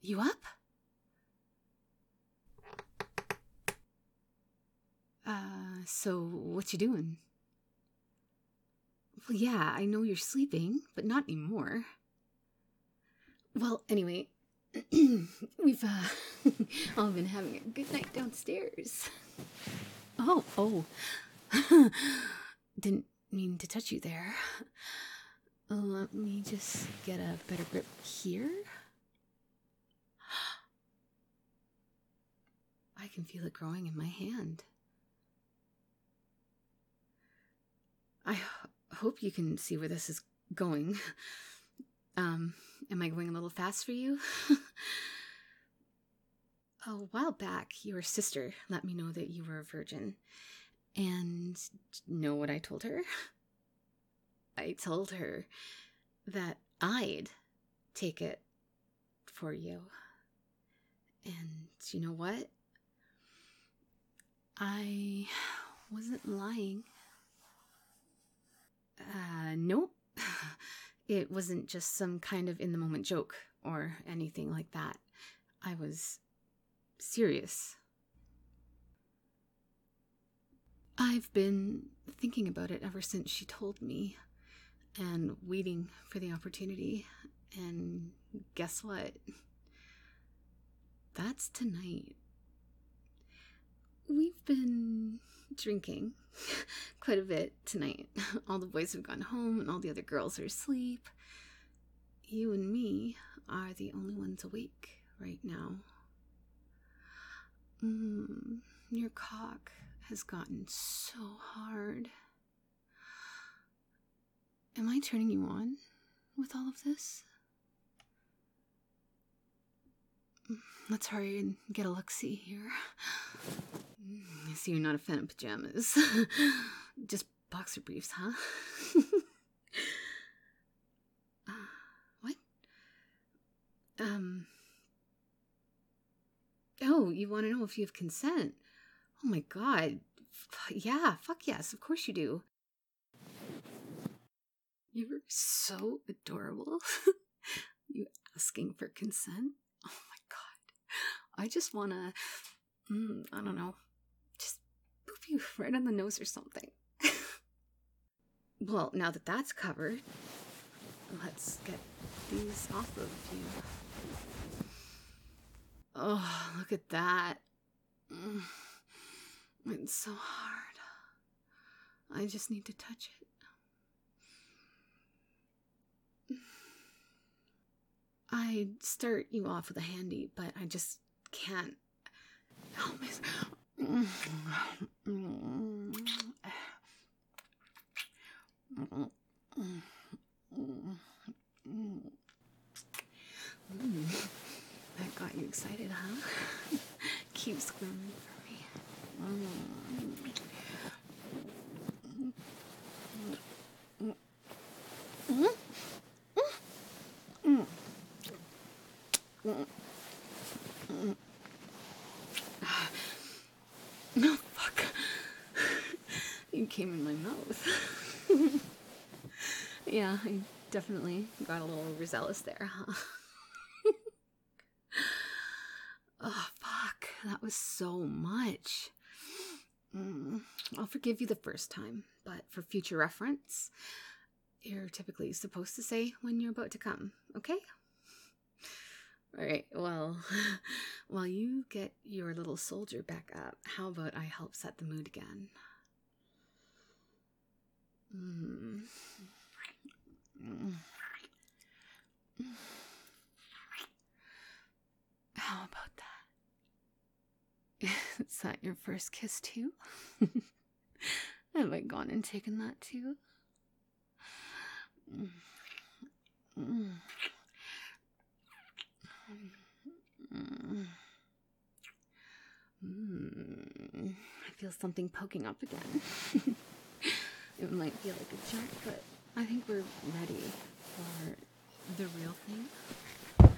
You up? So what you doing? Well, yeah, I know you're sleeping, but not anymore. Well, anyway, we've, all been having a good night downstairs. Oh. Didn't mean to touch you there. Let me just get a better grip here. I can feel it growing in my hand. I hope you can see where this is going. Am I going a little fast for you? A while back, your sister let me know that you were a virgin. And know what I told her? I told her that I'd take it for you. And you know what? I wasn't lying. Nope. It wasn't just some kind of in-the-moment joke or anything like that. I was serious. I've been thinking about it ever since she told me, and waiting for the opportunity. And guess what? That's tonight. We've been drinking quite a bit tonight. All the boys have gone home and all the other girls are asleep. You and me are the only ones awake right now. Your cock has gotten so hard. Am I turning you on with all of this? Let's hurry and get a look-see here. I see you're not a fan of pajamas. Just boxer briefs, huh? What? Oh, you want to know if you have consent? Oh my god. Yeah, fuck yes, of course you do. You're so adorable. You asking for consent? Oh my god. I just wanna, I don't know, just boop you right on the nose or something. Well, now that that's covered, let's get these off of you. Oh, look at that. It's so hard. I just need to touch it. I'd start you off with a handy, but I just can't. Oh, miss. That got you excited, huh? Keep squirming for me. No, fuck. You came in my mouth. Yeah, I definitely got a little overzealous there, huh? Oh, fuck. That was so much. I'll forgive you the first time, but for future reference, you're typically supposed to say when you're about to come, okay? Alright, well, while you get your little soldier back up, how about I help set the mood again? How about that? Is that your first kiss too? Have I gone and taken that too? I feel something poking up again. It might feel like a jerk, but I think we're ready for the real thing.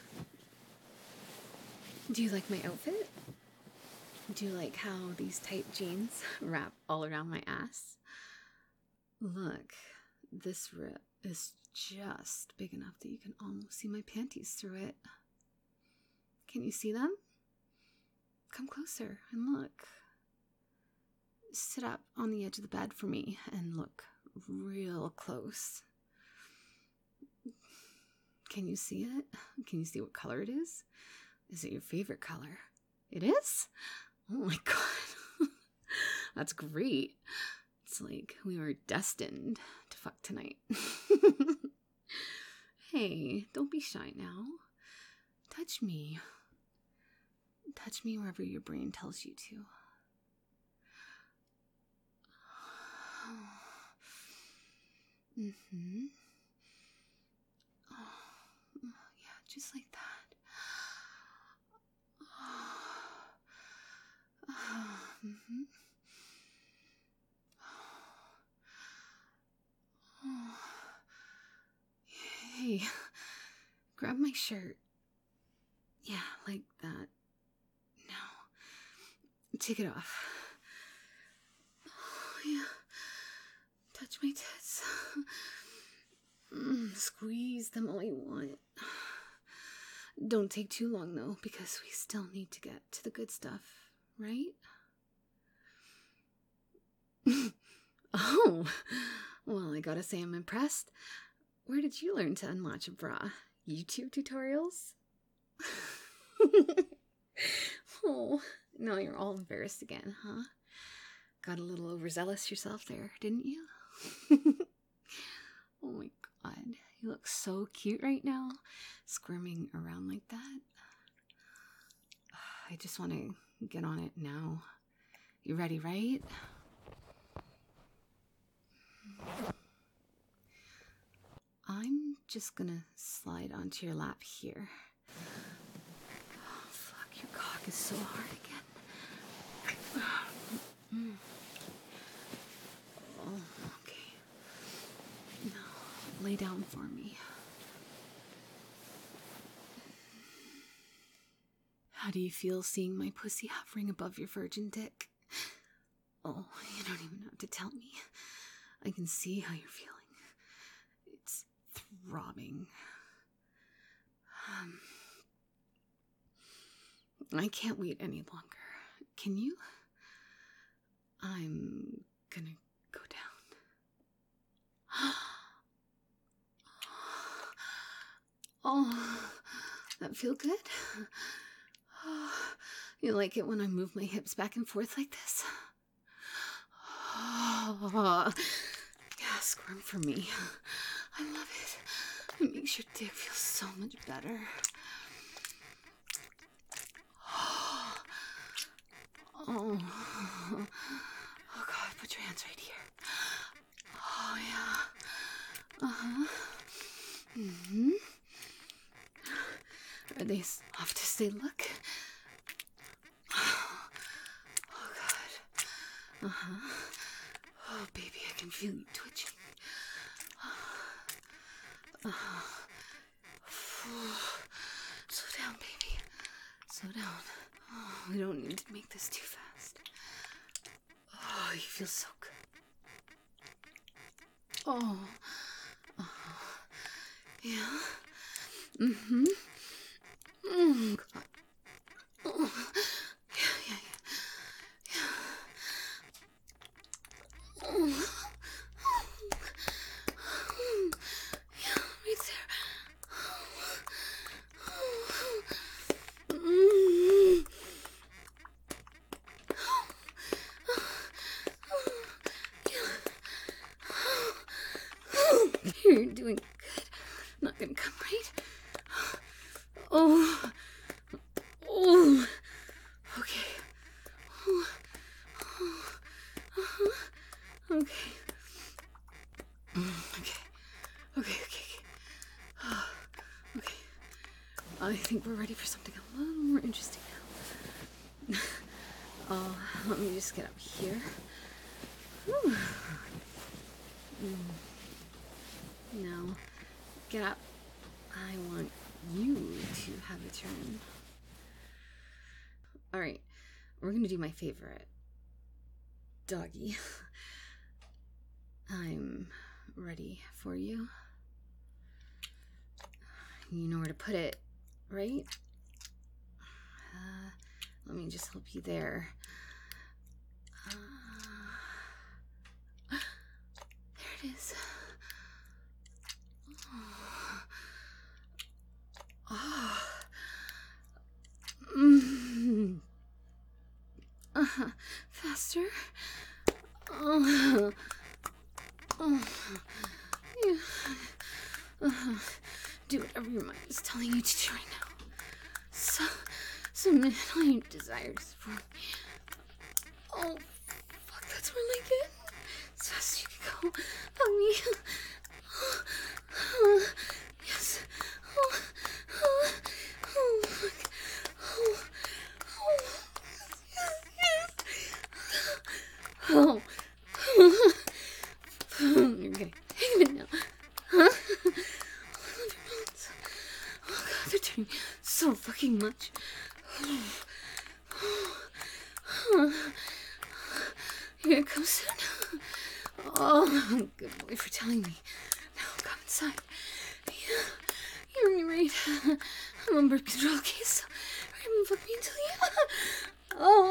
Do you like my outfit? Do you like how these tight jeans wrap all around my ass? Look, this rip is just big enough that you can almost see my panties through it. Can you see them? Come closer and look. Sit up on the edge of the bed for me and look real close. Can you see it? Can you see what color it is? Is it your favorite color? It is? Oh my god. That's great. It's like we were destined to fuck tonight. Hey, don't be shy now. Touch me. Touch me wherever your brain tells you to. Mm-hmm. Oh, yeah, just like that. Mm-hmm. Hey, grab my shirt. Yeah, like that. Now, take it off. Oh, yeah. Touch my tits. Squeeze them all you want. Don't take too long, though, because we still need to get to the good stuff, right? Oh, well, I gotta say I'm impressed. Where did you learn to unlatch a bra? YouTube tutorials? Oh, now you're all embarrassed again, huh? Got a little overzealous yourself there, didn't you? Oh my god, you look so cute right now, squirming around like that. I just want to get on it now. You ready, right? I'm just gonna slide onto your lap here. Oh, fuck, your cock is so hard again. Oh, okay. Now, lay down for me. How do you feel seeing my pussy hovering above your virgin dick? Oh, you don't even have to tell me. I can see how you're feeling. It's throbbing. I can't wait any longer. Can you? I'm gonna go down. Oh, that feel good? Oh, you like it when I move my hips back and forth like this? Oh, yeah, squirm for me. I love it. It makes your dick feel so much better. Oh, oh god, put your hands right here. Oh yeah. Mm-hmm. Are they soft as they look? Oh god. Oh baby, I can feel you twitching. Slow down, baby. Slow down. Oh, we don't need to make this too fast. Oh, you feel so good. Oh. Yeah. Mm-hmm. Oh, God. Oh. Yeah. Oh. Yeah, right there. You're doing good. Not gonna come, right? Oh. Okay. Okay. Okay. Okay. I think we're ready for something a little more interesting now. Let me just get up here. Now, get up. I want you to have a turn. Alright, we're gonna do my favorite. Doggy. I'm ready for you. You know where to put it, right? let me just help you there. There it is. Oh. Faster. Yeah. Do whatever your mind is telling you to do right now. Submit all your desires for me. Oh, fuck, that's more like it. As fast as you can go. Hug me. Yes. Fuck. Yes. You're getting the hang of it now. Huh? I love your bones. Oh god, they're turning so fucking much. You're gonna come soon? Oh, good boy for telling me. Now come inside. You're right. I'm on birth control case, so hurry and fuck me until you. Oh.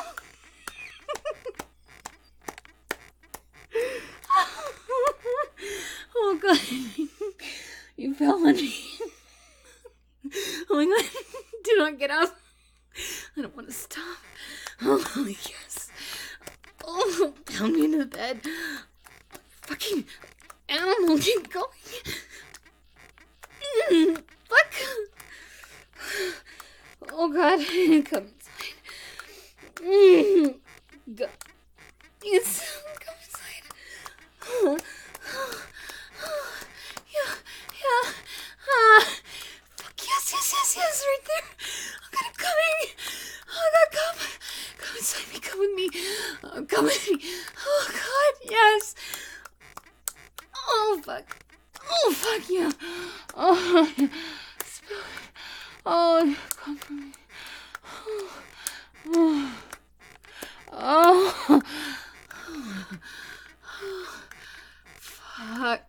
Oh god. You fell on me. Oh my god. Do not get up. I don't want to stop. Oh yes. Oh, pound me into the bed. Fucking animal, keep going. Fuck. Oh god, come inside. Go. Yes, come inside. Yeah. Fuck yes, right there. Oh god, I'm coming. Oh god, come inside me, come with me. Come with me. Oh god, yes. Oh fuck yeah. Oh, come for me. Oh. Fuck.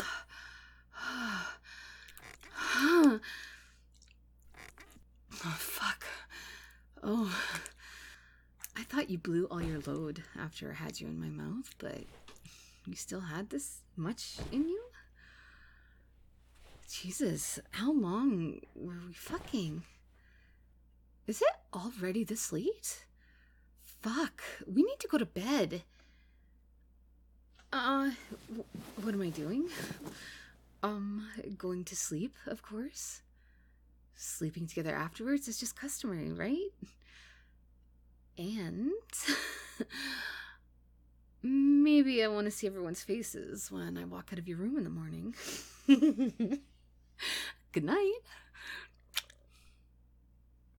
Oh, fuck. Oh. I thought you blew all your load after I had you in my mouth, but you still had this much in you? Jesus, how long were we fucking? Is it already this late? Fuck, we need to go to bed. What am I doing? Going to sleep, of course. Sleeping together afterwards is just customary, right? And maybe I want to see everyone's faces when I walk out of your room in the morning. Good night.